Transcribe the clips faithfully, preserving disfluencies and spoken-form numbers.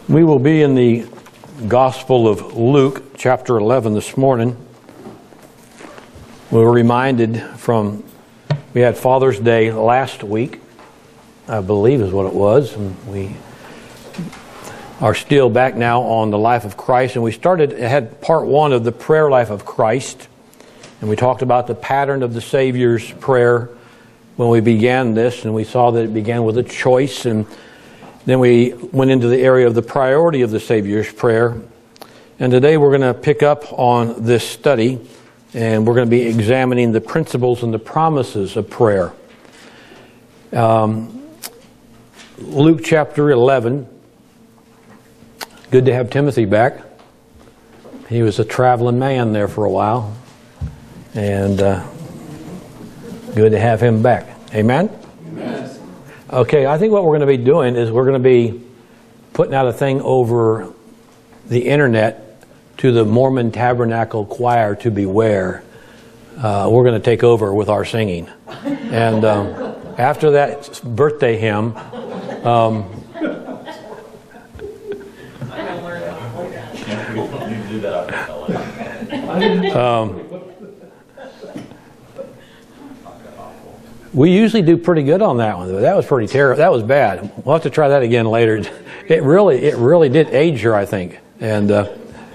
We will be in the Gospel of Luke, chapter eleven this morning. We were reminded from, we had Father's Day last week, I believe is what it was, and we are still back now on the life of Christ, and we started, had part one of the prayer life of Christ, and we talked about the pattern of the Savior's prayer when we began this, and we saw that it began with a choice, and then we went into the area of the priority of the Savior's prayer. And today we're going to pick up on this study, and we're going to be examining the principles and the promises of prayer. Um, Luke chapter eleven. Good to have Timothy back. He was a traveling man there for a while. And uh, good to have him back. Amen? Amen. Okay, I think what we're going to be doing is we're going to be putting out a thing over the internet to the Mormon Tabernacle Choir to beware. Uh, we're going to take over with our singing. And um, after that birthday hymn, um, um, we usually do pretty good on that one. That was pretty terrible. That was bad. We'll have to try that again later. It really, it really did age her, I think. And uh,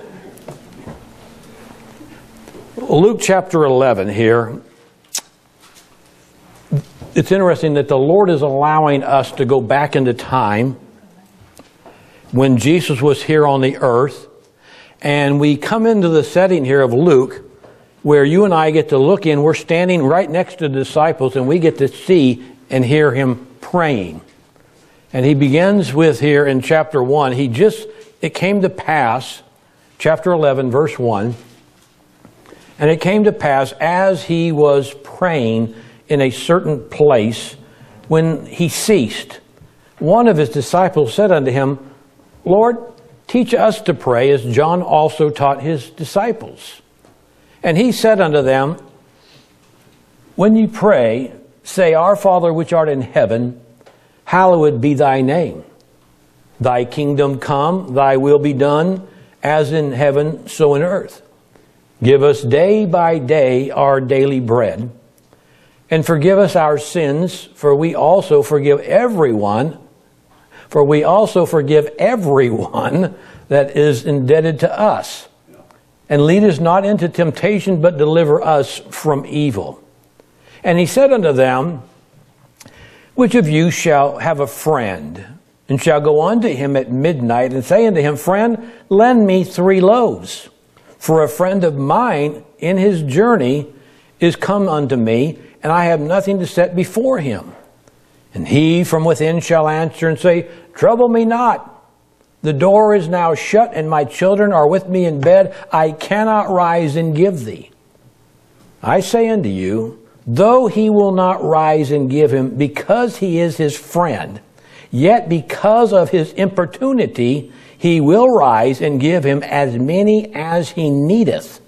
Luke chapter eleven here. It's interesting that the Lord is allowing us to go back into time when Jesus was here on the earth, and we come into the setting here of Luke, where you and I get to look in. We're standing right next to the disciples, and we get to see and hear him praying. And he begins with here in chapter one. He just, it came to pass, chapter eleven, verse one, and it came to pass as he was praying in a certain place, when he ceased, one of his disciples said unto him, Lord, teach us to pray as John also taught his disciples. And he said unto them, when you pray, say, Our Father which art in heaven, hallowed be thy name. Thy kingdom come, thy will be done, as in heaven, so in earth. Give us day by day our daily bread, and forgive us our sins, for we also forgive everyone, for we also forgive everyone that is indebted to us. And lead us not into temptation, but deliver us from evil. And he said unto them, Which of you shall have a friend, and shall go unto him at midnight, and say unto him, Friend, lend me three loaves. For a friend of mine in his journey is come unto me, and I have nothing to set before him. And he from within shall answer and say, Trouble me not. The door is now shut, and my children are with me in bed. I cannot rise and give thee. I say unto you, though he will not rise and give him, because he is his friend, yet because of his importunity, he will rise and give him as many as he needeth.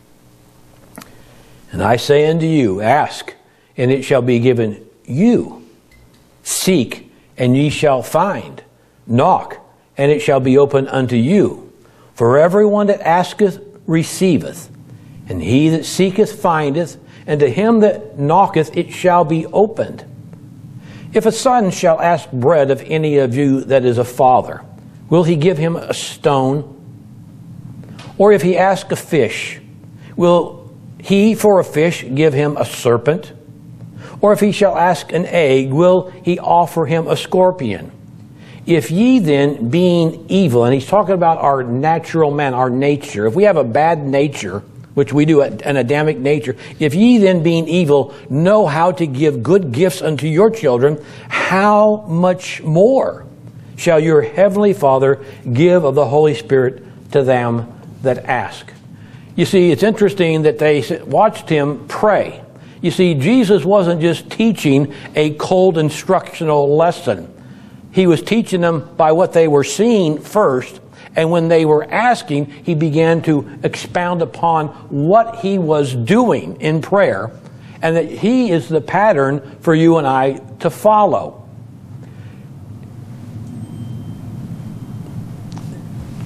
And I say unto you, Ask, and it shall be given you. Seek, and ye shall find. Knock, and it shall be opened unto you. For everyone that asketh receiveth, and he that seeketh findeth, and to him that knocketh it shall be opened. If a son shall ask bread of any of you that is a father, will he give him a stone? Or if he ask a fish, will he for a fish give him a serpent? Or if he shall ask an egg, will he offer him a scorpion? If ye then, being evil, and he's talking about our natural man, our nature, if we have a bad nature, which we do, an Adamic nature, if ye then, being evil, know how to give good gifts unto your children, how much more shall your heavenly Father give of the Holy Spirit to them that ask? You see, it's interesting that they watched him pray. You see, Jesus wasn't just teaching a cold instructional lesson. He was teaching them by what they were seeing first, and when they were asking, he began to expound upon what he was doing in prayer, and that he is the pattern for you and I to follow.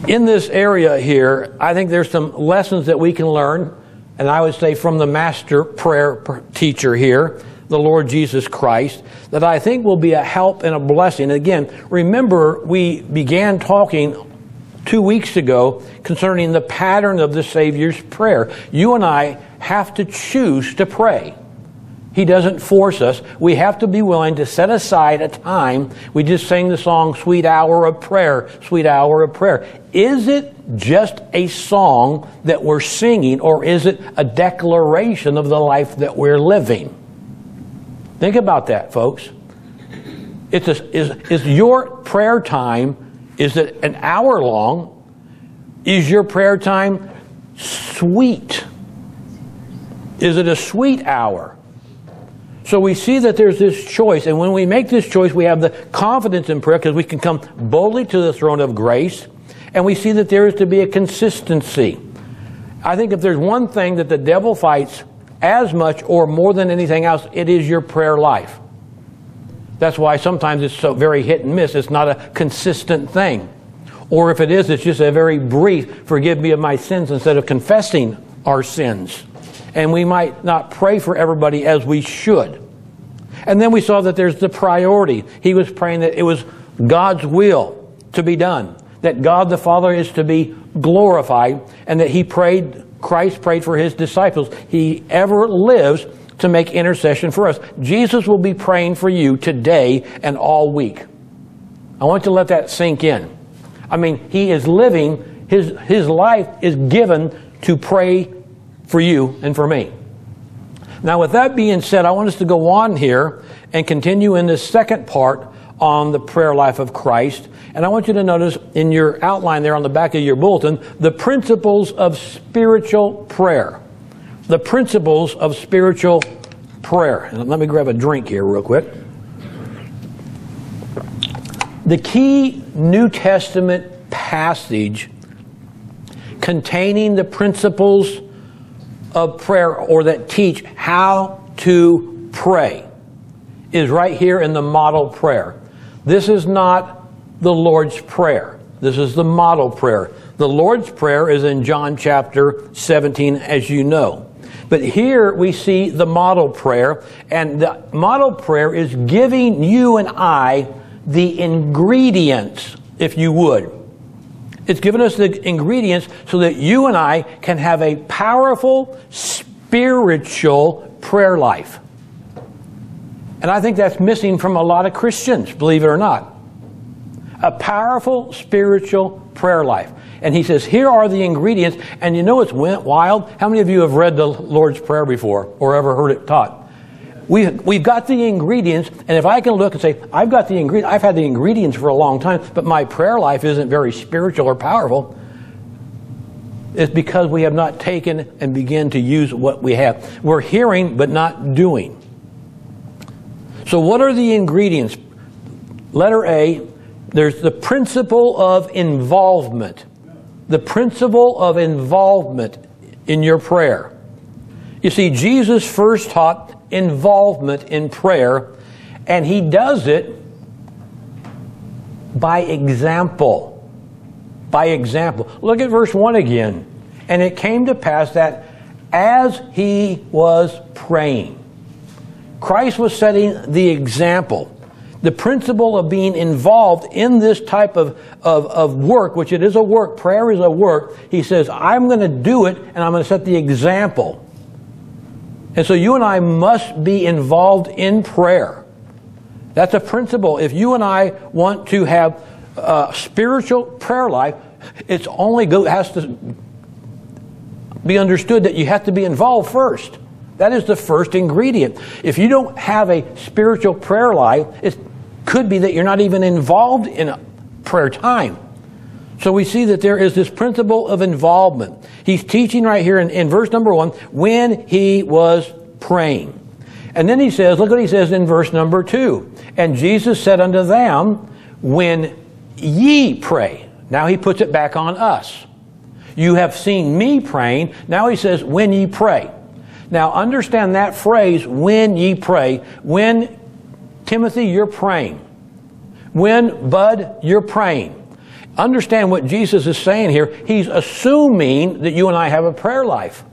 In this area here, I think there's some lessons that we can learn, and I would say from the master prayer teacher here, the Lord Jesus Christ, that I think will be a help and a blessing. Again, remember we began talking two weeks ago concerning the pattern of the Savior's prayer. You and I have to choose to pray. He doesn't force us. We have to be willing to set aside a time. We just sang the song, Sweet Hour of Prayer, Sweet Hour of Prayer. Is it just a song that we're singing, or is it a declaration of the life that we're living? Think about that, folks. It's a, is, is your prayer time, is it an hour long? Is your prayer time sweet? Is it a sweet hour? So we see that there's this choice, and when we make this choice, we have the confidence in prayer because we can come boldly to the throne of grace, and we see that there is to be a consistency. I think if there's one thing that the devil fights as much or more than anything else, it is your prayer life. That's why sometimes it's so very hit and miss. It's not a consistent thing. Or if it is, it's just a very brief, forgive me of my sins, instead of confessing our sins. And we might not pray for everybody as we should. And then we saw that there's the priority. He was praying that it was God's will to be done, that God the Father is to be glorified, and that he prayed, Christ prayed for his disciples. He ever lives to make intercession for us. Jesus will be praying for you today and all week. I want you to let that sink in. I mean, he is living, his, his life is given to pray for you and for me. Now, with that being said, I want us to go on here and continue in this second part on the prayer life of Christ. And I want you to notice in your outline there on the back of your bulletin, the principles of spiritual prayer. The principles of spiritual prayer. And let me grab a drink here real quick. The key New Testament passage containing the principles of prayer, or that teach how to pray, is right here in the model prayer. This is not the Lord's Prayer. This is the model prayer. The Lord's Prayer is in John chapter seventeen, as you know. But here we see the model prayer, and the model prayer is giving you and I the ingredients, if you would. It's given us the ingredients so that you and I can have a powerful spiritual prayer life. And I think that's missing from a lot of Christians, believe it or not. A powerful spiritual prayer life. And he says, here are the ingredients. And you know what's wild? How many of you have read the Lord's Prayer before or ever heard it taught? We've, we've got the ingredients, and if I can look and say, I've got the ingredients, I've had the ingredients for a long time, but my prayer life isn't very spiritual or powerful, it's because we have not taken and begin to use what we have. We're hearing, but not doing. So what are the ingredients? Letter A, there's the principle of involvement. The principle of involvement in your prayer. You see, Jesus first taught involvement in prayer, and he does it by example. By example. Look at verse one again. And it came to pass that as he was praying, Christ was setting the example. The principle of being involved in this type of, of, of work, which it is a work, prayer is a work. He says, I'm going to do it, and I'm going to set the example. And so you and I must be involved in prayer. That's a principle. If you and I want to have a spiritual prayer life, it's only go, has to be understood that you have to be involved first. That is the first ingredient. If you don't have a spiritual prayer life, it could be that you're not even involved in a prayer time. So we see that there is this principle of involvement. He's teaching right here in, in verse number one, when he was praying. And then he says, look what he says in verse number two. And Jesus said unto them, when ye pray. Now he puts it back on us. You have seen me praying. Now he says, when ye pray. Now understand that phrase, when ye pray. When, Timothy, you're praying. When, Bud, you're praying. Understand what Jesus is saying here. He's assuming that you and I have a prayer life.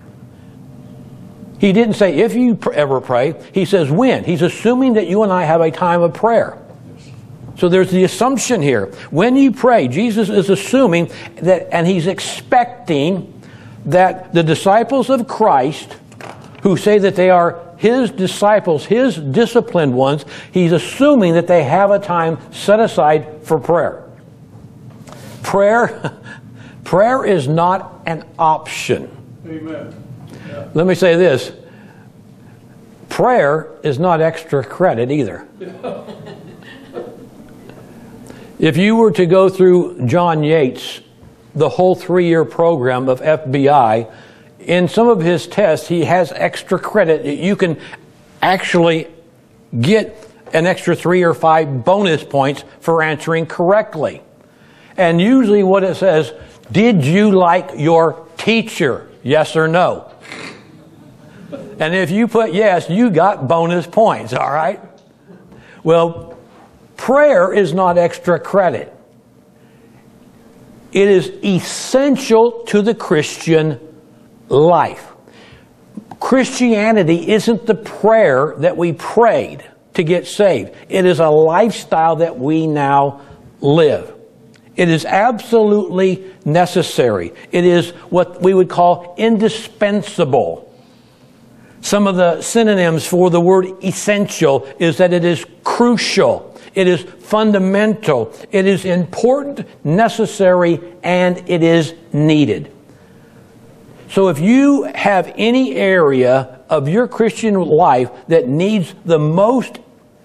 He didn't say if you ever pray. He says when. He's assuming that you and I have a time of prayer. So there's the assumption here. When you pray, Jesus is assuming that, and he's expecting that the disciples of Christ, who say that they are his disciples, his disciplined ones, he's assuming that they have a time set aside for prayer. Prayer, prayer is not an option. Amen. Yeah. Let me say this. Prayer is not extra credit either. If you were to go through John Yates, the whole three-year program of F B I, in some of his tests, he has extra credit. You can actually get an extra three or five bonus points for answering correctly. And usually what it says, did you like your teacher? Yes or no? And if you put yes, you got bonus points, all right? Well, prayer is not extra credit. It is essential to the Christian life. Christianity isn't the prayer that we prayed to get saved. It is a lifestyle that we now live. It is absolutely necessary. It is what we would call indispensable. Some of the synonyms for the word essential is that it is crucial, it is fundamental, it is important, necessary, and it is needed. So if you have any area of your Christian life that needs the most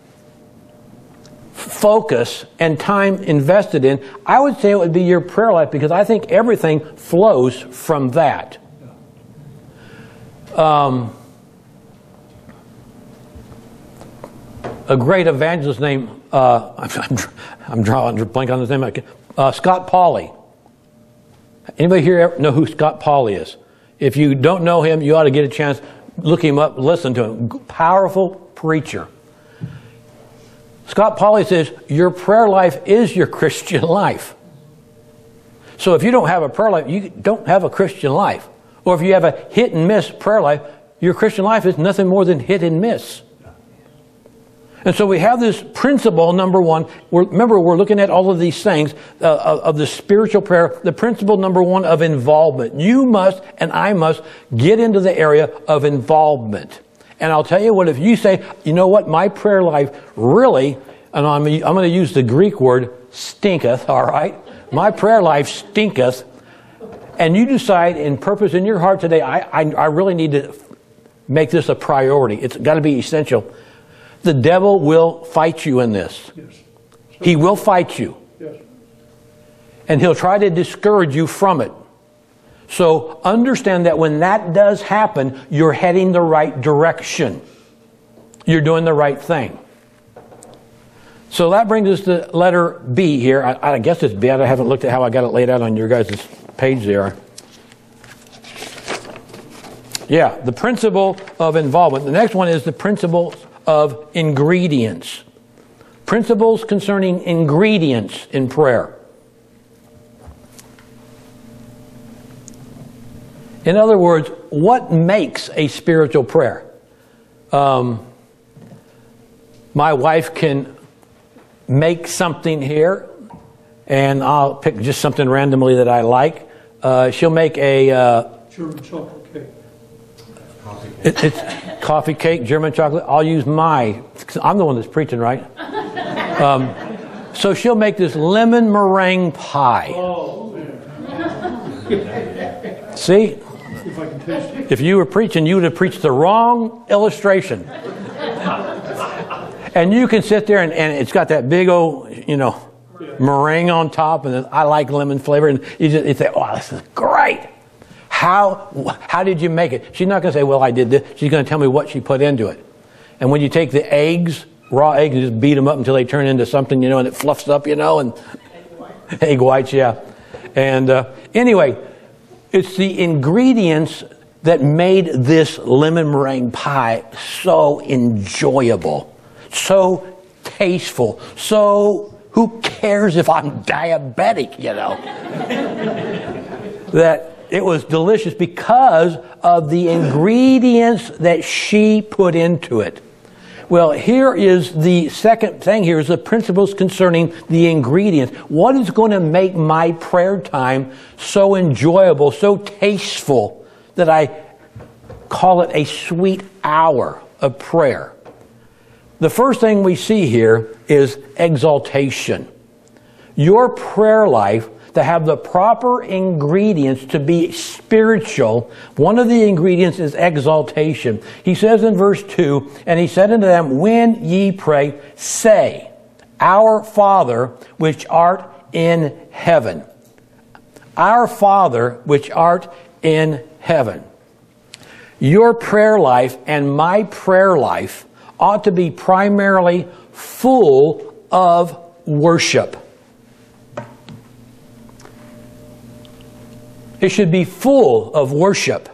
focus and time invested in, I would say it would be your prayer life, because I think everything flows from that. Um, a great evangelist named, uh, I'm, I'm drawing a blank on his name, uh, Scott Pauley. Anybody here know who Scott Pauley is? If you don't know him, you ought to get a chance, look him up, listen to him. Powerful preacher. Scott Pauley says, your prayer life is your Christian life. So if you don't have a prayer life, you don't have a Christian life. Or if you have a hit and miss prayer life, your Christian life is nothing more than hit and miss. And so we have this principle, number one. We're, remember, we're looking at all of these things uh, of, of the spiritual prayer. The principle number one of involvement. You must and I must get into the area of involvement. And I'll tell you what, if you say, you know what, my prayer life really, and I'm, I'm going to use the Greek word, stinketh, all right? My prayer life stinketh. And you decide in purpose in your heart today, I, I, I really need to make this a priority. It's got to be essential. The devil will fight you in this. Yes. He will fight you. Yes. And he'll try to discourage you from it. So understand that when that does happen, you're heading the right direction. You're doing the right thing. So that brings us to letter B here. I, I guess it's B. I haven't looked at how I got it laid out on your guys' page there. Yeah, the principle of involvement. The next one is the principle of ingredients. Principles concerning ingredients in prayer. In other words, what makes a spiritual prayer? Um, my wife can make something here, and I'll pick just something randomly that I like. Uh, she'll make a uh, German chocolate cake. It, it's coffee cake, German chocolate. I'll use my, I'm the one that's preaching, right? Um, so she'll make this lemon meringue pie. Oh, man. See? If I can taste it. If you were preaching, you would have preached the wrong illustration. And you can sit there and, and it's got that big old, you know, Yeah. meringue on top, and then I like lemon flavor, and you just you say, "Oh, this is great." How how did you make it? She's not going to say, "Well, I did this." She's going to tell me what she put into it. And when you take the eggs, raw eggs, and just beat them up until they turn into something, you know, and it fluffs up, you know, and egg whites, egg whites yeah. And uh, anyway, it's the ingredients that made this lemon meringue pie so enjoyable, so tasteful, so who cares if I'm diabetic, you know? That it was delicious because of the ingredients that she put into it. Well, here is the second thing here is the principles concerning the ingredients. What is going to make my prayer time so enjoyable, so tasteful, that I call it a sweet hour of prayer? The first thing we see here is exaltation. Your prayer life, to have the proper ingredients to be spiritual, one of the ingredients is exaltation. He says in verse two, and he said unto them, when ye pray, say, Our Father, which art in heaven. Our Father, which art in heaven. Your prayer life and my prayer life ought to be primarily full of worship. It should be full of worship.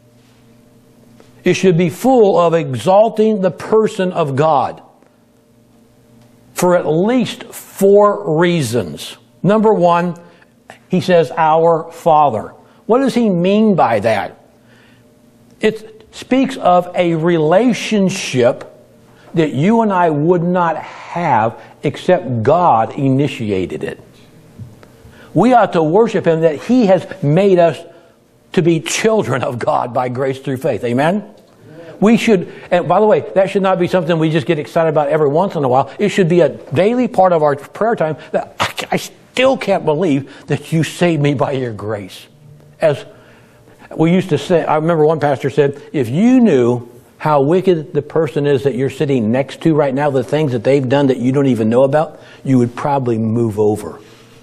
It should be full of exalting the person of God for at least four reasons. Number one, he says, Our Father. What does he mean by that? It speaks of a relationship that you and I would not have except God initiated it. We ought to worship him that he has made us to be children of God by grace through faith. Amen? We should, and by the way, that should not be something we just get excited about every once in a while. It should be a daily part of our prayer time that I, I still can't believe that you saved me by your grace. As we used to say, I remember one pastor said, if you knew how wicked the person is that you're sitting next to right now, the things that they've done that you don't even know about, you would probably move over.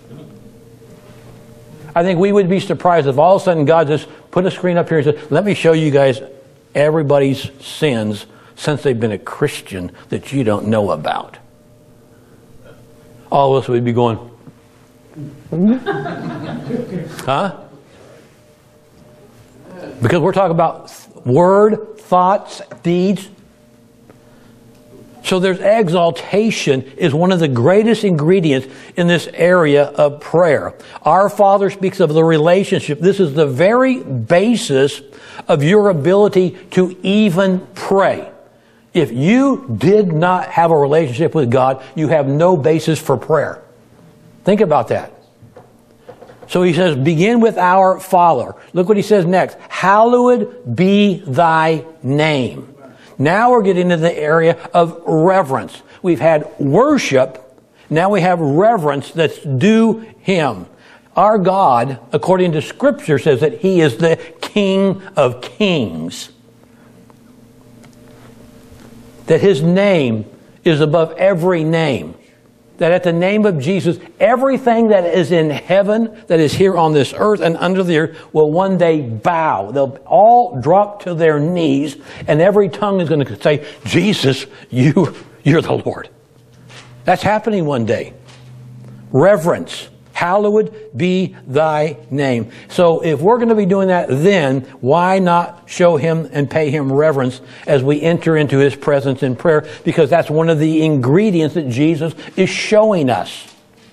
I think we would be surprised if all of a sudden God just put a screen up here and said, let me show you guys everybody's sins since they've been a Christian that you don't know about. All of us would be going, huh? Because we're talking about word, thoughts, deeds. So there's exaltation is one of the greatest ingredients in this area of prayer. Our Father speaks of the relationship. This is the very basis of your ability to even pray. If you did not have a relationship with God, you have no basis for prayer. Think about that. So he says, begin with our Father. Look what he says next. Hallowed be thy name. Now we're getting into the area of reverence. We've had worship. Now we have reverence that's due him. Our God, according to Scripture, says that he is the King of kings. That his name is above every name. That at the name of Jesus, everything that is in heaven, that is here on this earth and under the earth, will one day bow. They'll all drop to their knees, and every tongue is going to say, Jesus, you, you're the Lord. That's happening one day. Reverence. Hallowed be thy name. So if we're going to be doing that, then why not show him and pay him reverence as we enter into his presence in prayer? Because that's one of the ingredients that Jesus is showing us.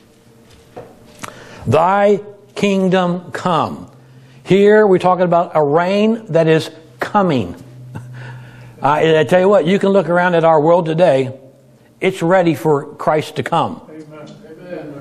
Thy kingdom come. Here we're talking about a reign that is coming. I, I tell you what, you can look around at our world today. It's ready for Christ to come. Amen. Amen.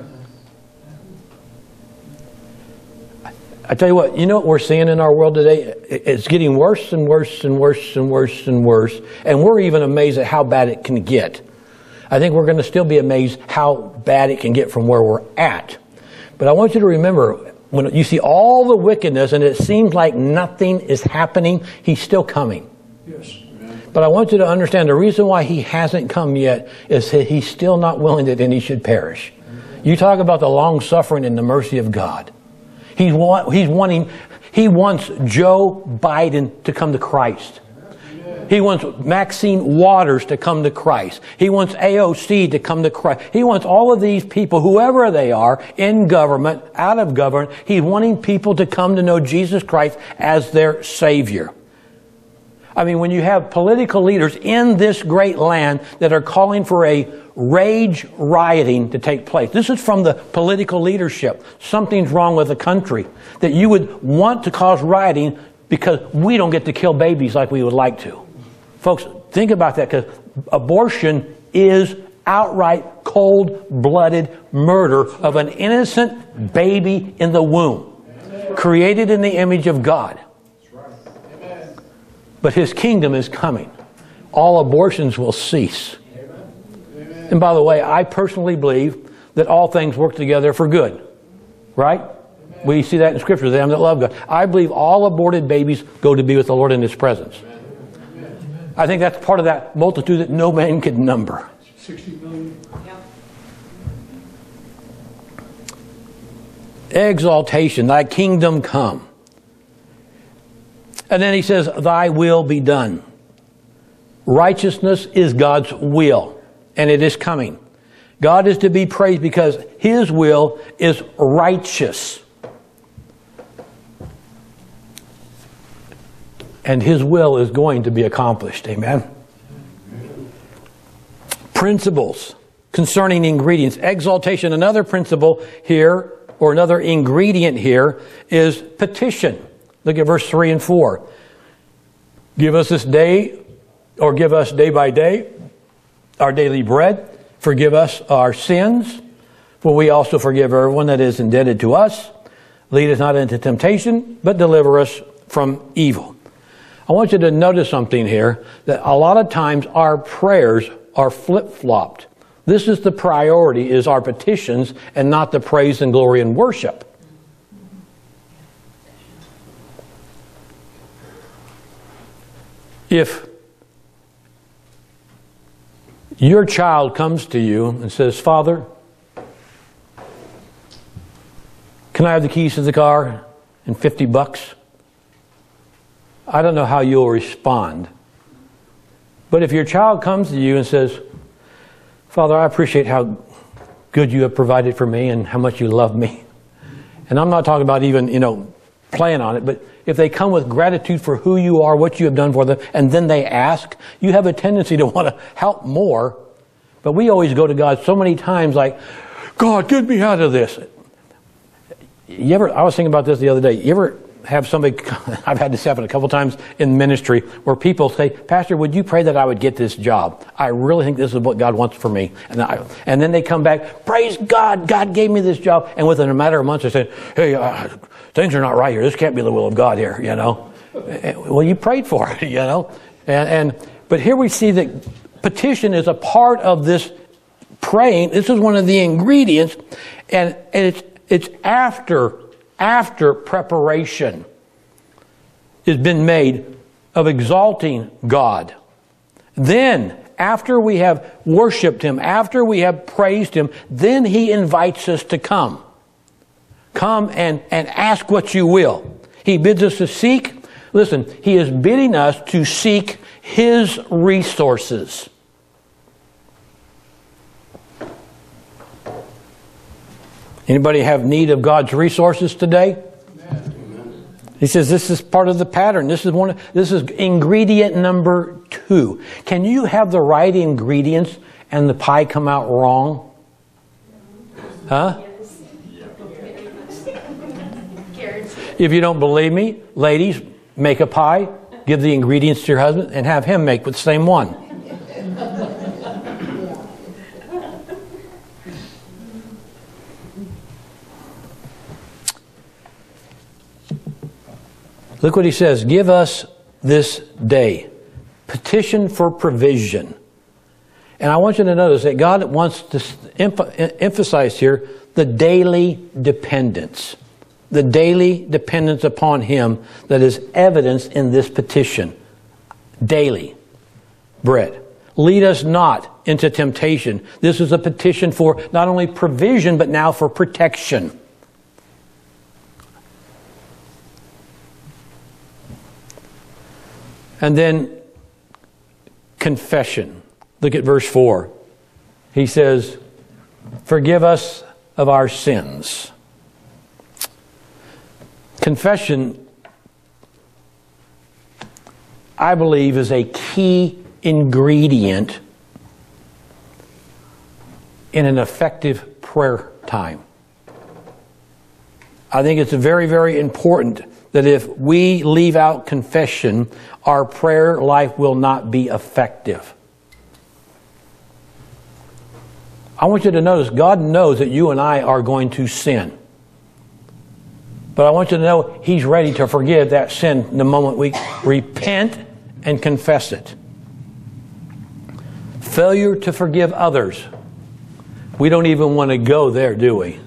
I tell you what, you know what we're seeing in our world today? It's getting worse and worse and worse and worse and worse. And we're even amazed at how bad it can get. I think we're going to still be amazed how bad it can get from where we're at. But I want you to remember, when you see all the wickedness and it seems like nothing is happening, he's still coming. Yes. But I want you to understand the reason why he hasn't come yet is that he's still not willing that any should perish. You talk about the long suffering and the mercy of God. He's, want, he's wanting, he wants Joe Biden to come to Christ. He wants Maxine Waters to come to Christ. He wants A O C to come to Christ. He wants all of these people, whoever they are, in government, out of government, he's wanting people to come to know Jesus Christ as their Savior. I mean, when you have political leaders in this great land that are calling for a rage rioting to take place. This is from the political leadership. Something's wrong with the country. That you would want to cause rioting because we don't get to kill babies like we would like to. Folks, think about that, because abortion is outright cold-blooded murder of an innocent baby in the womb, created in the image of God. But His kingdom is coming. All abortions will cease. Amen. And by the way, I personally believe that all things work together for good. Right? Amen. We see that in Scripture, them that love God. I believe all aborted babies go to be with the Lord in His presence. Amen. I think that's part of that multitude that no man can number. sixty million. Exaltation, thy kingdom come. And then he says, thy will be done. Righteousness is God's will, and it is coming. God is to be praised because His will is righteous. And His will is going to be accomplished. Amen. Principles concerning ingredients. Exaltation, another principle here, or another ingredient here, is petition. Look at verse three and four. Give us this day, or give us day by day, our daily bread. Forgive us our sins, for we also forgive everyone that is indebted to us. Lead us not into temptation, but deliver us from evil. I want you to notice something here, that a lot of times our prayers are flip-flopped. This is the priority, is our petitions, and not the praise and glory and worship. If your child comes to you and says, Father, can I have the keys to the car and fifty bucks? I don't know how you'll respond. But if your child comes to you and says, Father, I appreciate how good you have provided for me and how much you love me. And I'm not talking about even, you know, playing on it, but if they come with gratitude for who you are, what you have done for them, and then they ask, you have a tendency to want to help more. But we always go to God so many times like, God, get me out of this. You ever, I was thinking about this the other day. You ever have somebody, I've had this happen a couple times in ministry, where people say, Pastor, would you pray that I would get this job? I really think this is what God wants for me. And I, and then they come back, praise God, God gave me this job. And within a matter of months, they say, hey, uh, things are not right here. This can't be the will of God here, you know. Well, you prayed for it, you know. And, and but here we see that petition is a part of this praying. This is one of the ingredients, and, and it's it's after after preparation has been made of exalting God. Then, after we have worshiped Him, after we have praised Him, then He invites us to come. Come and, and ask what you will. He bids us to seek. Listen, He is bidding us to seek His resources. Anybody have need of God's resources today? Amen. He says this is part of the pattern. This is one. Of, this is ingredient number two. Can you have the right ingredients and the pie come out wrong? Huh? If you don't believe me, ladies, make a pie, give the ingredients to your husband, and have him make with the same one. Look what he says. Give us this day. Petition for provision. And I want you to notice that God wants to emphasize here the daily dependence. The daily dependence upon Him that is evidenced in this petition. Daily bread. Lead us not into temptation. This is a petition for not only provision, but now for protection. And then confession. Look at verse four. He says, forgive us of our sins. Confession I believe, is a key ingredient in an effective prayer time. I think it's very, very important that if we leave out confession, our prayer life will not be effective. I want you to notice, God knows that you and I are going to sin. But I want you to know He's ready to forgive that sin the moment we repent and confess it. Failure to forgive others. We don't even want to go there, do we?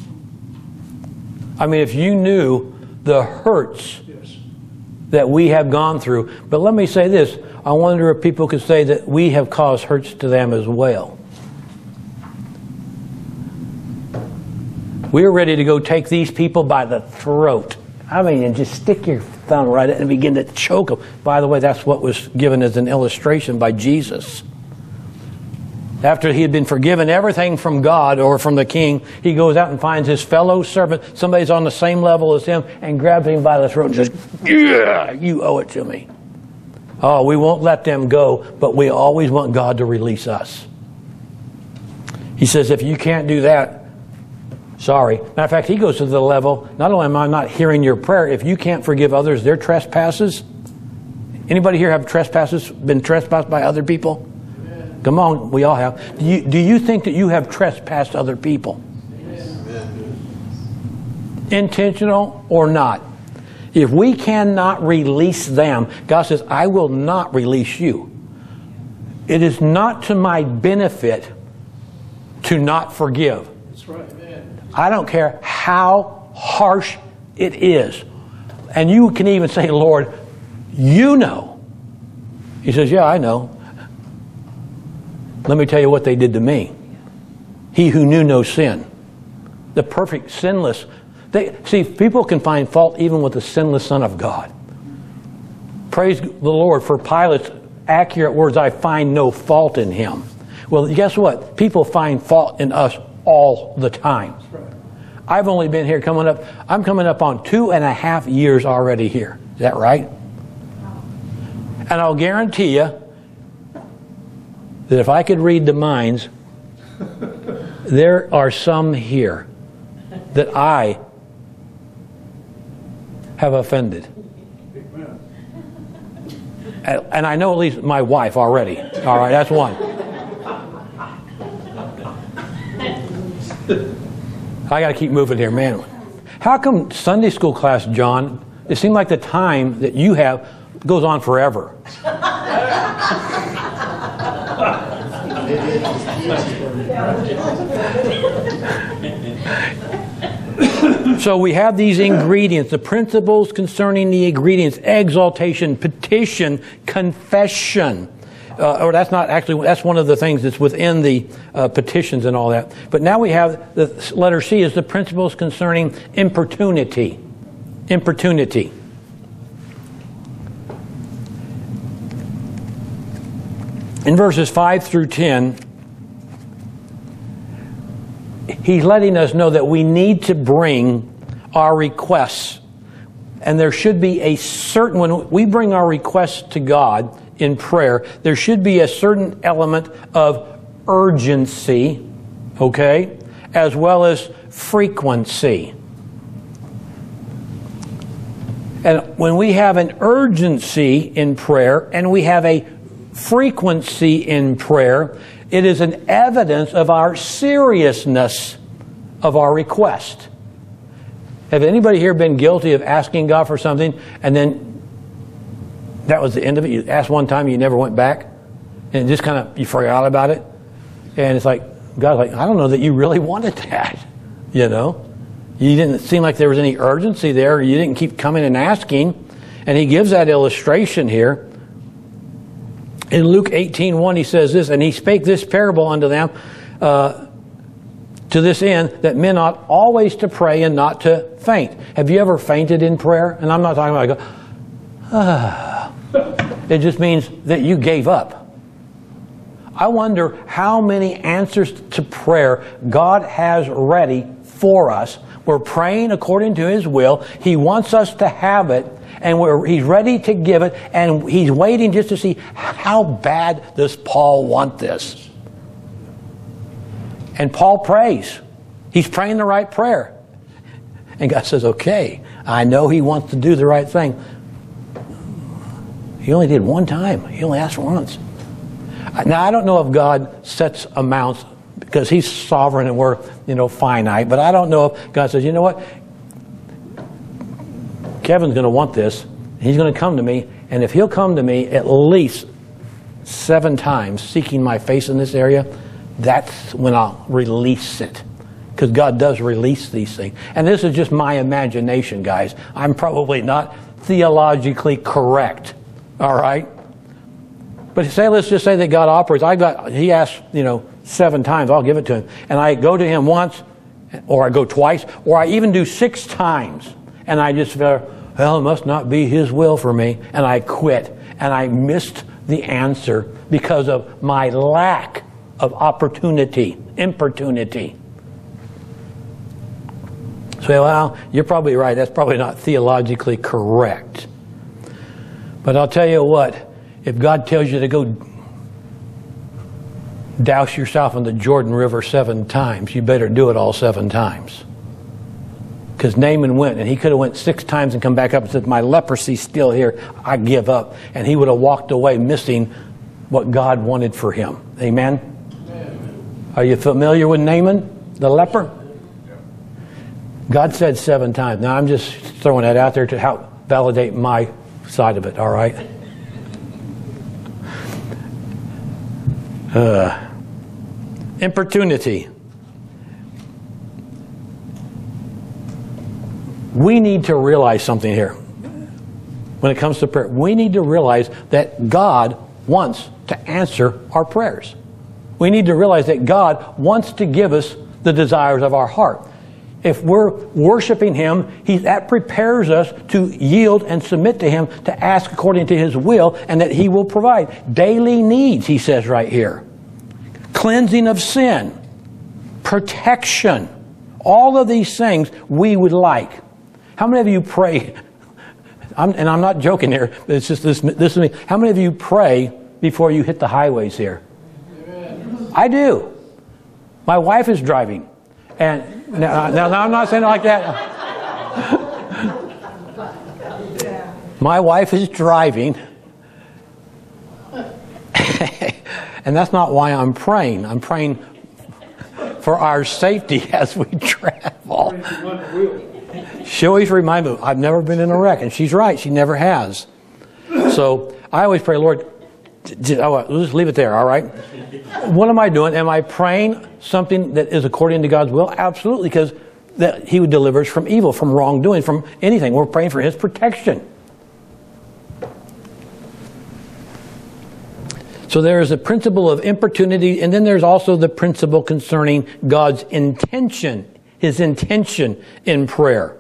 I mean, if you knew the hurts Yes. that we have gone through. But let me say this. I wonder if people could say that we have caused hurts to them as well. We're ready to go take these people by the throat. I mean, and just stick your thumb right in and begin to choke them. By the way, that's what was given as an illustration by Jesus. After he had been forgiven everything from God or from the king, he goes out and finds his fellow servant, somebody's on the same level as him, and grabs him by the throat and says, "Yeah, you owe it to me." Oh, we won't let them go, but we always want God to release us. He says, if you can't do that, sorry. Matter of fact, he goes to the level, not only am I not hearing your prayer, if you can't forgive others their trespasses. Anybody here have trespasses, been trespassed by other people? Amen. Come on, we all have. Do you, do you think that you have trespassed other people? Amen. Intentional or not? If we cannot release them, God says, I will not release you. It is not to my benefit to not forgive. That's right. I don't care how harsh it is. And you can even say, Lord, you know. He says, yeah, I know. Let me tell you what they did to me. He who knew no sin. The perfect, sinless. They, see, people can find fault even with the sinless Son of God. Praise the Lord for Pilate's accurate words, I find no fault in him. Well, guess what? People find fault in us all the time. I've only been here coming up, I'm coming up on two and a half years already here. Is that right? And I'll guarantee you that if I could read the minds, there are some here that I have offended. And, and I know at least my wife already. All right, that's one. I got to keep moving here, man. How come Sunday school class, John, it seems like the time that you have goes on forever? So we have these ingredients, the principles concerning the ingredients, exaltation, petition, confession. Uh, or that's not actually, that's one of the things that's within the uh, petitions and all that. But now we have the letter C is the principles concerning importunity. Importunity. In verses five through ten, he's letting us know that we need to bring our requests. And there should be a certain, when we bring our requests to God in prayer, there should be a certain element of urgency, okay, as well as frequency. And when we have an urgency in prayer and we have a frequency in prayer, it is an evidence of our seriousness of our request. Have anybody here been guilty of asking God for something and then that was the end of it? You asked one time, you never went back, and just kind of, you forgot about it. And it's like, God's like, I don't know that you really wanted that. You know? You didn't seem like there was any urgency there. You didn't keep coming and asking. And he gives that illustration here. In Luke eighteen one, he says this, and he spake this parable unto them, uh, to this end, that men ought always to pray and not to faint. Have you ever fainted in prayer? And I'm not talking about, I go, ah. It just means that you gave up. I wonder how many answers to prayer God has ready for us We're praying according to His will. He wants us to have it, and we're, He's ready to give it, and He's waiting just to see how bad does Paul want this. And Paul prays. He's praying the right prayer. And God says, okay, I know he wants to do the right thing. He only did one time. He only asked once. Now, I don't know if God sets amounts because He's sovereign and we're, you know, finite. But I don't know if God says, you know what? Kevin's going to want this. He's going to come to me. And if he'll come to me at least seven times seeking my face in this area, that's when I'll release it. Because God does release these things. And this is just my imagination, guys. I'm probably not theologically correct. All right? But say, let's just say that God operates. I got, He asked, you know, seven times. I'll give it to Him. And I go to Him once, or I go twice, or I even do six times. And I just feel, well, it must not be His will for me. And I quit. And I missed the answer because of my lack of opportunity, importunity. So, well, you're probably right. That's probably not theologically correct. But I'll tell you what, if God tells you to go douse yourself in the Jordan River seven times, you better do it all seven times. Because Naaman went, and he could have went six times and come back up and said, my leprosy's still here, I give up. And he would have walked away missing what God wanted for him. Amen? Amen. Are you familiar with Naaman, the leper? God said seven times. Now, I'm just throwing that out there to help validate my side of it, all right? Uh, importunity. We need to realize something here. When it comes to prayer, we need to realize that God wants to answer our prayers. We need to realize that God wants to give us the desires of our heart. If we're worshiping Him, he, that prepares us to yield and submit to Him, to ask according to His will, and that He will provide. Daily needs, He says right here. Cleansing of sin. Protection. All of these things we would like. How many of you pray, I'm, and I'm not joking here, it's just this, this is me. How many of you pray before you hit the highways here? Amen. I do. My wife is driving. And now, now, now I'm not saying it like that. My wife is driving. And that's not why I'm praying. I'm praying for our safety as we travel. She always reminds me, I've never been in a wreck. And she's right, she never has. So I always pray, Lord, oh, let's leave it there, all right? What am I doing? Am I praying something that is according to God's will? Absolutely, because that He would deliver us from evil, from wrongdoing, from anything. We're praying for His protection. So there is a principle of importunity, and then there's also the principle concerning God's intention, His intention in prayer.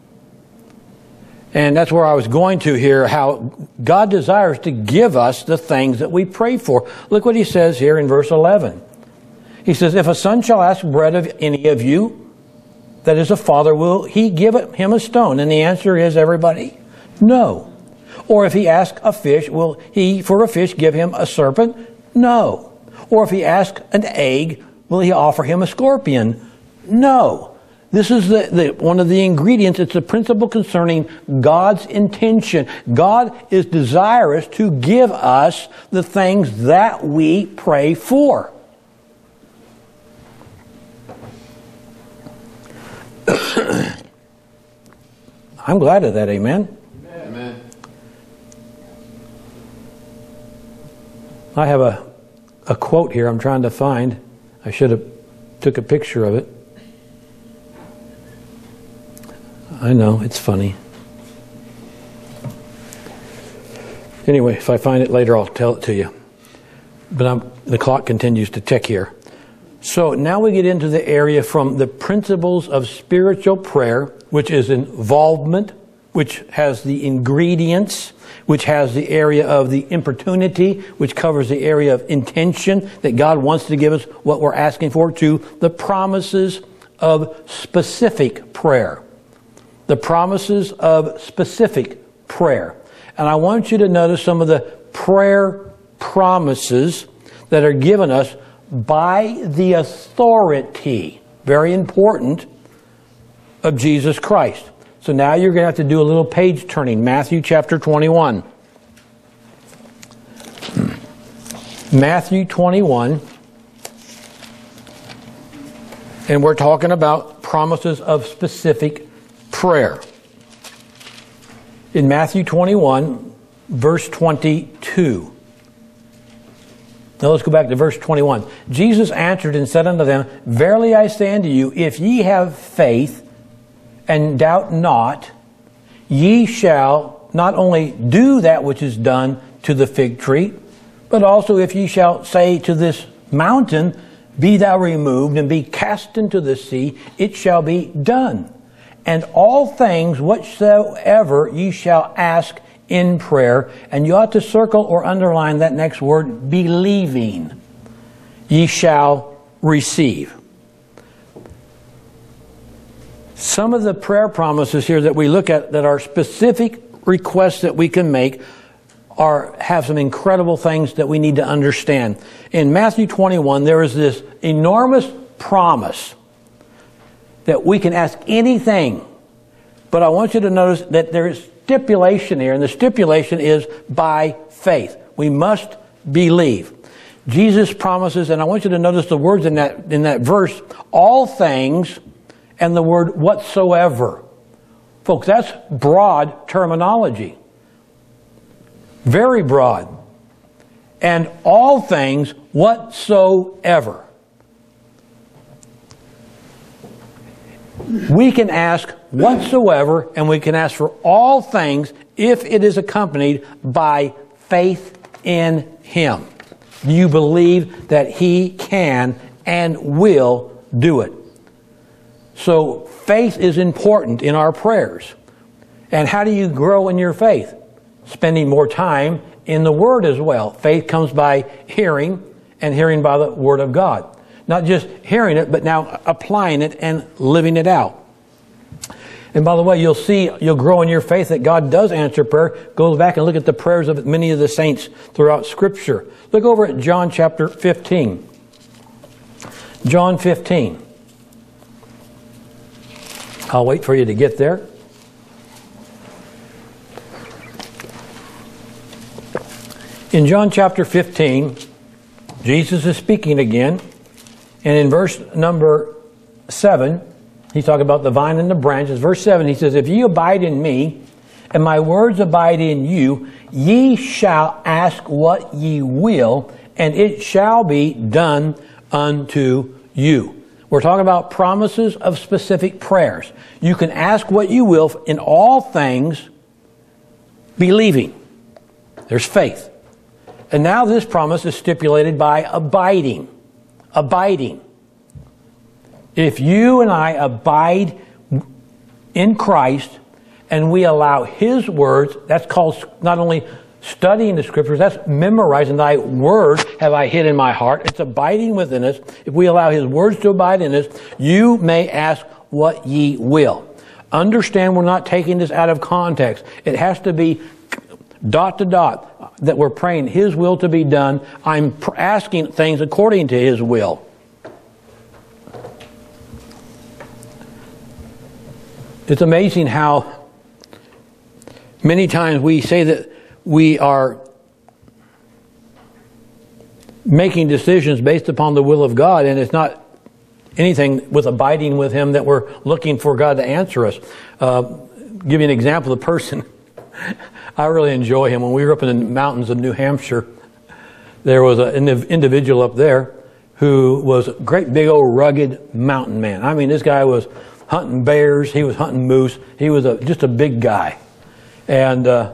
And that's where I was going to here, how God desires to give us the things that we pray for. Look what He says here in verse eleven. He says, if a son shall ask bread of any of you, that is a father, will he give him a stone? And the answer is, everybody, no. Or if he ask a fish, will he for a fish give him a serpent? No. Or if he ask an egg, will he offer him a scorpion? No. This is the, the, one of the ingredients. It's a principle concerning God's intention. God is desirous to give us the things that we pray for. I'm glad of that, amen? Amen. I have a, a quote here I'm trying to find. I should have took a picture of it. I know, it's funny. Anyway, if I find it later, I'll tell it to you. But I'm, the clock continues to tick here. So now we get into the area from the principles of spiritual prayer, which is involvement, which has the ingredients, which has the area of the importunity, which covers the area of intention, that God wants to give us what we're asking for, to the promises of specific prayer. The promises of specific prayer. And I want you to notice some of the prayer promises that are given us by the authority, very important, of Jesus Christ. So now you're going to have to do a little page turning. Matthew chapter twenty-one. Matthew twenty-one. And we're talking about promises of specific prayer. In Matthew twenty-one, verse twenty-two. Now let's go back to verse twenty-one. Jesus answered and said unto them, Verily I say unto you, if ye have faith, and doubt not, ye shall not only do that which is done to the fig tree, but also if ye shall say to this mountain, Be thou removed, and be cast into the sea, it shall be done. And all things whatsoever ye shall ask in prayer, and you ought to circle or underline that next word, believing, ye shall receive. Some of the prayer promises here that we look at that are specific requests that we can make are have some incredible things that we need to understand. In Matthew twenty-one, there is this enormous promise that we can ask anything. But I want you to notice that there is stipulation here, and the stipulation is by faith. We must believe. Jesus promises, and I want you to notice the words in that in that verse, all things, and the word whatsoever. Folks, that's broad terminology. Very broad. And all things whatsoever. We can ask whatsoever, and we can ask for all things if it is accompanied by faith in Him. You believe that He can and will do it. So faith is important in our prayers. And how do you grow in your faith? Spending more time in the Word as well. Faith comes by hearing, and hearing by the Word of God. Not just hearing it, but now applying it and living it out. And by the way, you'll see, you'll grow in your faith that God does answer prayer. Go back and look at the prayers of many of the saints throughout Scripture. Look over at John chapter fifteen. John fifteen. I'll wait for you to get there. In John chapter fifteen, Jesus is speaking again. And in verse number seven, he's talking about the vine and the branches. Verse seven, he says, If ye abide in me, and my words abide in you, ye shall ask what ye will, and it shall be done unto you. We're talking about promises of specific prayers. You can ask what you will in all things, believing. There's faith. And now this promise is stipulated by abiding. Abiding. If you and I abide in Christ and we allow His words, that's called not only studying the Scriptures, that's memorizing. Thy word have I hid in my heart. It's abiding within us. If we allow His words to abide in us, you may ask what ye will. Understand, we're not taking this out of context. It has to be dot to dot, that we're praying His will to be done. I'm asking things according to His will. It's amazing how many times we say that we are making decisions based upon the will of God, and it's not anything with abiding with Him that we're looking for God to answer us. Uh, give you an example. The person, I really enjoy him. When we were up in the mountains of New Hampshire, there was an individual up there who was a great big old rugged mountain man. I mean, this guy was hunting bears. He was hunting moose. He was a, just a big guy. And uh,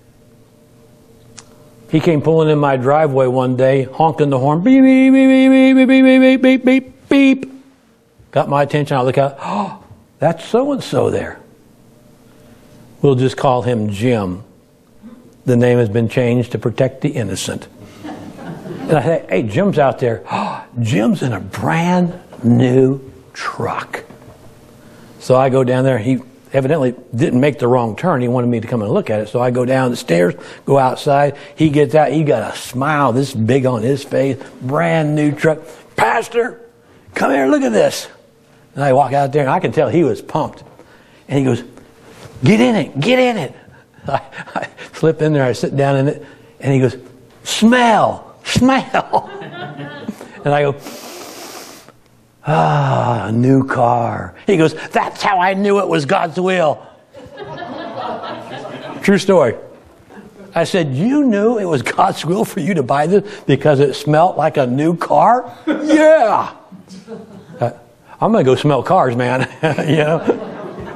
he came pulling in my driveway one day, honking the horn. Beep, beep, beep, beep, beep, beep, beep, beep, beep, beep. Got my attention. I look out. Oh, that's so-and-so there. We'll just call him Jim. The name has been changed to protect the innocent. And I say, hey, Jim's out there. Oh, Jim's in a brand new truck. So I go down there. He evidently didn't make the wrong turn. He wanted me to come and look at it. So I go down the stairs, go outside. He gets out. He got a smile this big on his face. Brand new truck. Pastor, come here, look at this. And I walk out there, and I can tell he was pumped. And he goes, get in it, get in it. I, I slip in there, I sit down in it, and he goes, smell, smell. And I go, ah, a new car. He goes, that's how I knew it was God's will. True story. I said, you knew it was God's will for you to buy this because it smelled like a new car? Yeah. Uh, I'm going to go smell cars, man. You know?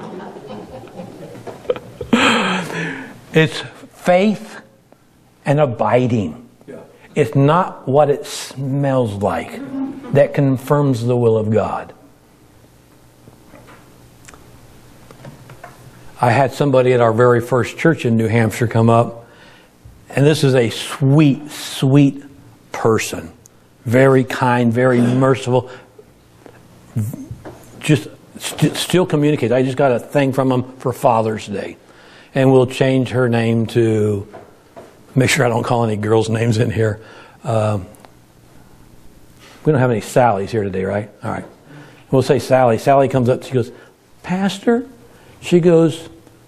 It's faith and abiding. It's not what it smells like that confirms the will of God. I had somebody at our very first church in New Hampshire come up, and this is a sweet, sweet person. Very kind, very merciful. Just st- still communicates. I just got a thing from him for Father's Day. And we'll change her name to, make sure I don't call any girls' names in here. Um, we don't have any Sallys here today, right? All right. We'll say Sally. Sally comes up, she goes, Pastor, she goes,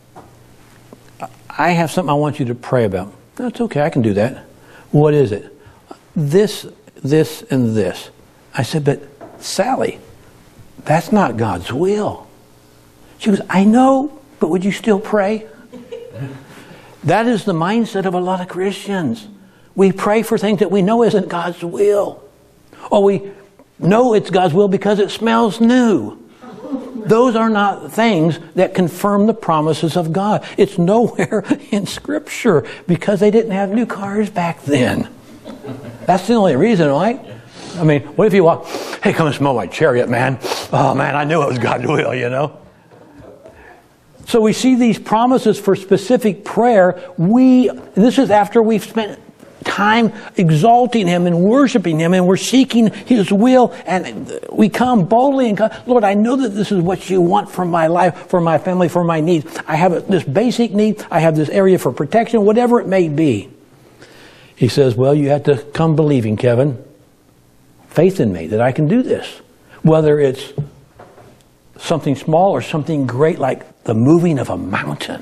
I have something I want you to pray about. That's okay, I can do that. What is it? This, this, and this. I said, but Sally, that's not God's will. She goes, I know, but would you still pray? That is the mindset of a lot of Christians. We pray for things that we know isn't God's will. Or we know it's God's will because it smells new. Those are not things that confirm the promises of God. It's nowhere in Scripture because they didn't have new cars back then. That's the only reason, right? I mean, what if you walk, hey, come and smell my chariot, man. Oh, man, I knew it was God's will, you know. So we see these promises for specific prayer. We, this is after we've spent time exalting Him and worshiping Him, and we're seeking His will, and we come boldly and God, Lord, I know that this is what you want for my life, for my family, for my needs. I have this basic need. I have this area for protection, whatever it may be. He says, well, you have to come believing, Kevin. Faith in me that I can do this. Whether it's something small or something great like the moving of a mountain.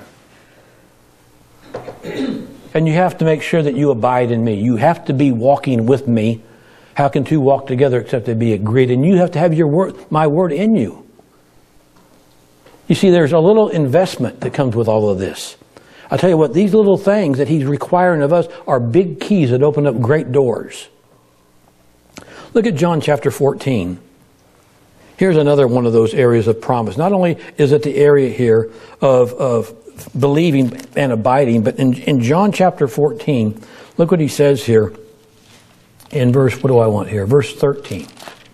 And you have to make sure that you abide in me. You have to be walking with me. How can two walk together except they be agreed? And you have to have your word, my word in you. You see, there's a little investment that comes with all of this. I tell you what, these little things that He's requiring of us are big keys that open up great doors. Look at John chapter fourteen. Here's another one of those areas of promise. Not only is it the area here of, of believing and abiding, but in, in John chapter fourteen, look what He says here in verse, what do I want here? Verse thirteen.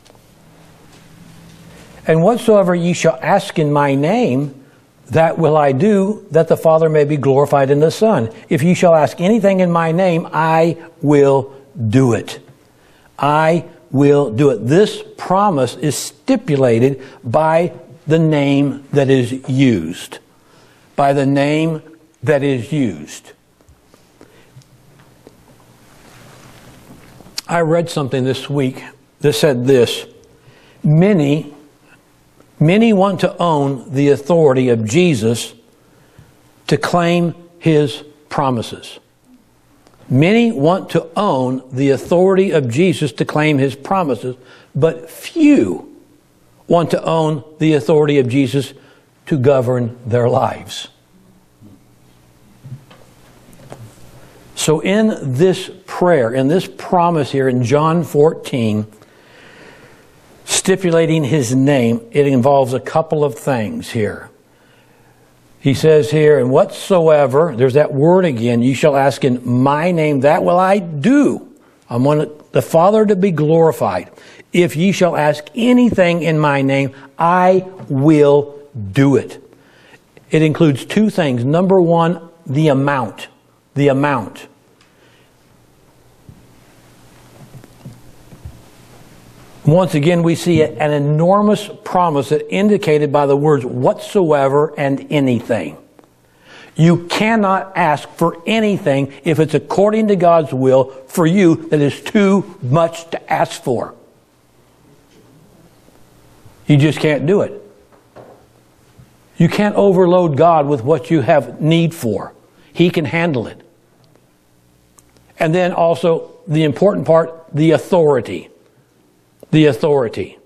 And whatsoever ye shall ask in my name, that will I do, that the Father may be glorified in the Son. If ye shall ask anything in my name, I will do it. I will do it. This promise is stipulated by the name that is used. By the name that is used. I read something this week that said this. Many, many want to own the authority of Jesus to claim His promises. Many want to own the authority of Jesus to claim His promises, but few want to own the authority of Jesus to govern their lives. So in this prayer, in this promise here in John fourteen, stipulating His name, it involves a couple of things here. He says here, and whatsoever, there's that word again, you shall ask in my name, that will I do. I want the Father to be glorified. If ye shall ask anything in my name, I will do it. It includes two things. Number one, the amount. The amount. Once again, we see an enormous promise that indicated by the words whatsoever and anything. You cannot ask for anything if it's according to God's will for you that is too much to ask for. You just can't do it. You can't overload God with what you have need for. He can handle it. And then also the important part, the authority. The authority.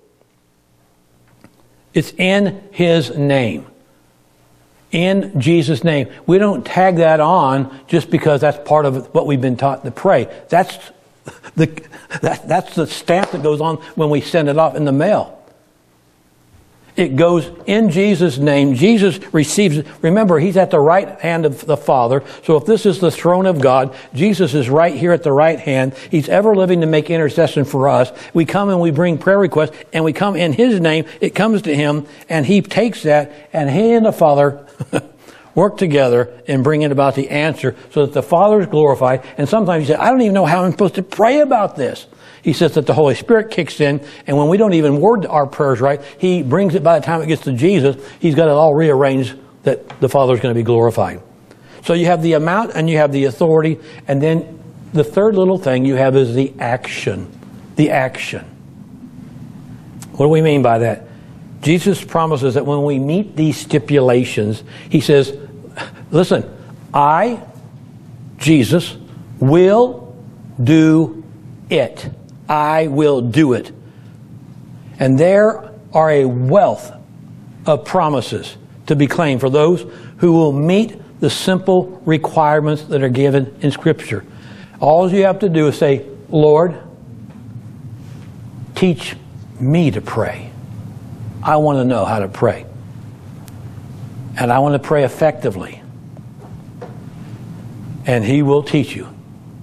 It's in His name. In Jesus' name. We don't tag that on just because that's part of what we've been taught to pray. That's the, that, that's the stamp that goes on when we send it off in the mail. It goes in Jesus' name. Jesus receives it. Remember, He's at the right hand of the Father. So if this is the throne of God, Jesus is right here at the right hand. He's ever living to make intercession for us. We come and we bring prayer requests, and we come in His name. It comes to Him, and He takes that, and He and the Father work together in bringing about the answer so that the Father is glorified. And sometimes you say, I don't even know how I'm supposed to pray about this. He says that the Holy Spirit kicks in, and when we don't even word our prayers right, He brings it by the time it gets to Jesus. He's got it all rearranged that the Father is going to be glorified. So you have the amount and you have the authority, and then the third little thing you have is the action. The action. What do we mean by that? Jesus promises that when we meet these stipulations, He says, listen, I, Jesus, will do it. I will do it. And there are a wealth of promises to be claimed for those who will meet the simple requirements that are given in Scripture. All you have to do is say, Lord, teach me to pray. I want to know how to pray. And I want to pray effectively. And He will teach you.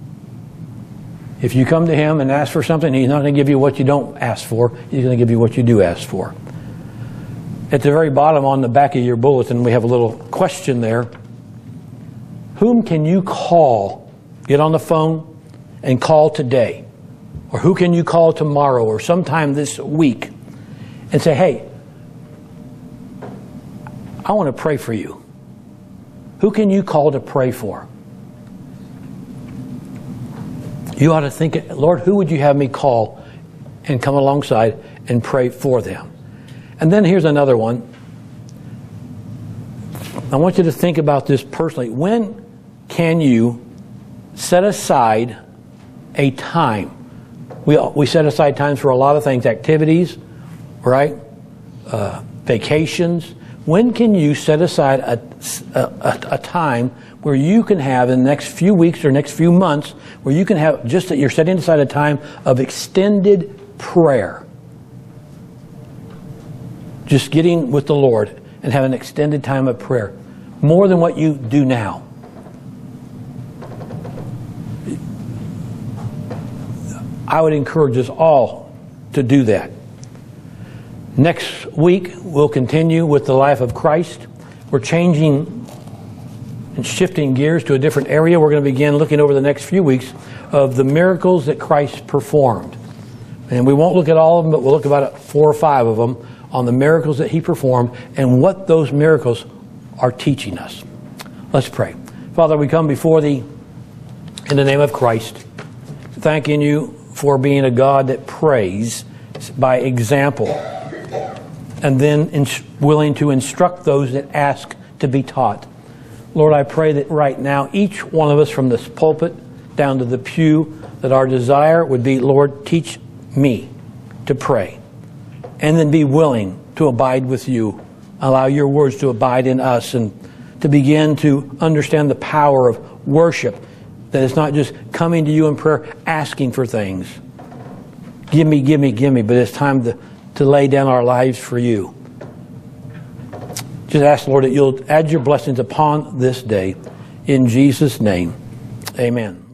If you come to Him and ask for something, He's not going to give you what you don't ask for. He's going to give you what you do ask for. At the very bottom on the back of your bulletin, we have a little question there. Whom can you call? Get on the phone and call today. Or who can you call tomorrow or sometime this week and say, hey, I want to pray for you. Who can you call to pray for? You ought to think, Lord, who would you have me call and come alongside and pray for them? And then here's another one. I want you to think about this personally. When can you set aside a time? We, we set aside times for a lot of things, activities, right? Uh, vacations. When can you set aside a, a, a time where you can have in the next few weeks or next few months, where you can have just that you're setting aside a time of extended prayer? Just getting with the Lord and have an extended time of prayer. More than what you do now. I would encourage us all to do that. Next week, we'll continue with the life of Christ. We're changing and shifting gears to a different area. We're going to begin looking over the next few weeks of the miracles that Christ performed. And we won't look at all of them, but we'll look about four or five of them on the miracles that He performed and what those miracles are teaching us. Let's pray. Father, we come before Thee in the name of Christ, thanking You for being a God that prays by example, and then ins- willing to instruct those that ask to be taught. Lord, I pray that right now, each one of us from this pulpit down to the pew, that our desire would be, Lord, teach me to pray. And then be willing to abide with You. Allow Your words to abide in us and to begin to understand the power of worship. That it's not just coming to You in prayer, asking for things. Give me, give me, give me. But it's time to, to lay down our lives for You. Just ask, Lord, that You'll add Your blessings upon this day. In Jesus' name, amen.